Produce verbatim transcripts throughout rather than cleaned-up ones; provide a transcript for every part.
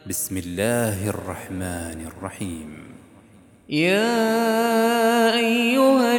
بسم الله الرحمن الرحيم. يا أيها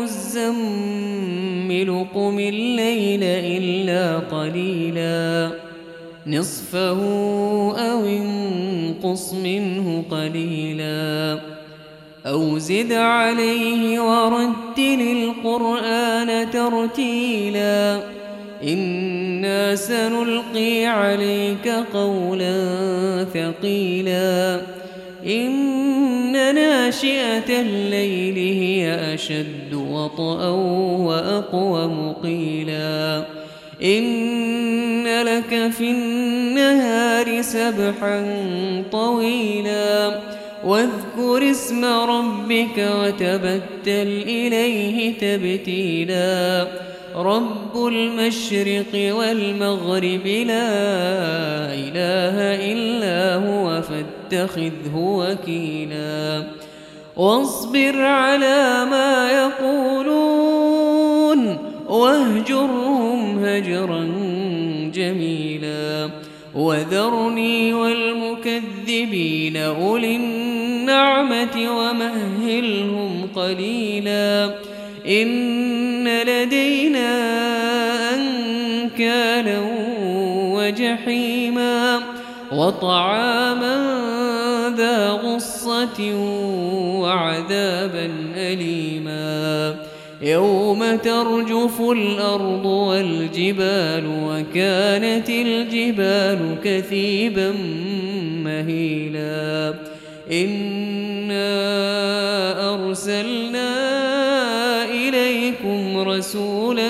المزمل قم الليل إلا قليلا نصفه أو انقص منه قليلا أو زد عليه ورتل القرآن ترتيلا إنا سنلقي عليك قولا ثقيلا إن ناشئة الليل هي أشد وطئا وأقوم قيلا إن لك في النهار سبحا طويلا واذكر اسم ربك وتبتل إليه تبتيلا رب المشرق والمغرب لا إله إلا هو فاتخذه وكيلا واصبر على ما يقولون واهجرهم هجرا جميلا وذرني والمكذبين أولي النعمة ومهلهم قليلا إن لدينا أنكالا وجحيما وطعاما ذا غصة وعذابا أليما يوم ترجف الأرض والجبال وكانت الجبال كثيبا مهيلا إنا أرسلنا إليكم رسولا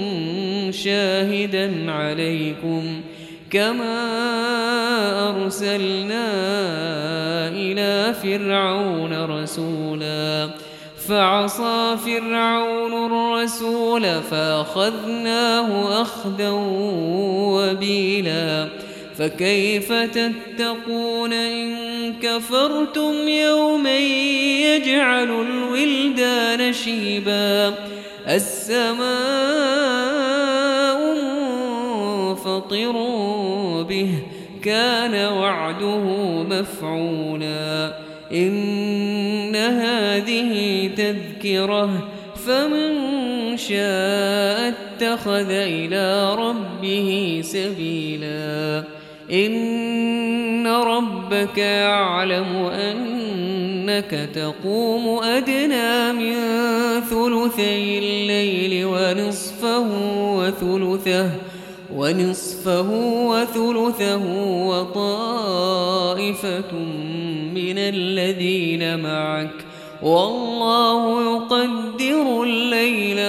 شاهدا عليكم كما أرسلنا إلى فرعون رسولا فعصى فرعون الرسول فأخذناه أخذا وبيلا فكيف تتقون إن كفرتم يوما يجعل الولدان شيبا السماء منفطر به كان وعده مفعولا إن هذه تذكرة فمن شاء اتخذ إلى ربه سبيلا إن ربك يعلم أنك تقوم أدنى من ثلثي الليل ونصفه وثلثه ونصفه وثلثه وطائفة من الذين معك والله يقدر الليل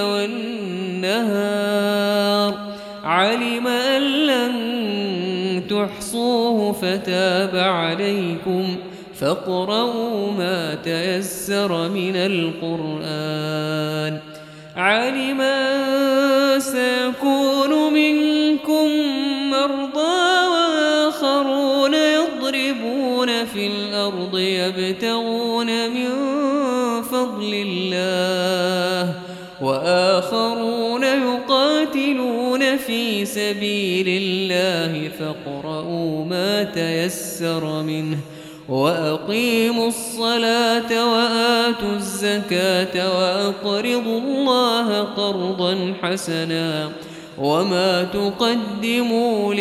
والنهار علم أن لن تحصوه فتاب عليكم فاقرؤوا ما تيسر من القرآن علم أن سيكون منكم مرضى وآخرون يضربون في الأرض يبتغون من فضل الله وآخرون يقاتلون في سبيل الله فاقرؤوا ما تيسر منه وأقيموا الصلاة وآتوا الزكاة وأقرضوا الله قرضا حسنا وما تقدموا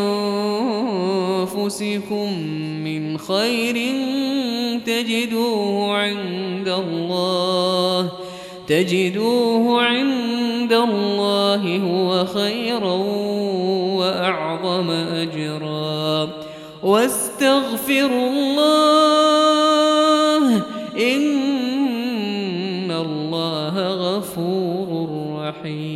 لأنفسكم من خير تجدوه عند الله تجدوه عند الله هو خيرا وأعظم أجرا واستغفروا الله إن الله غفور رحيم.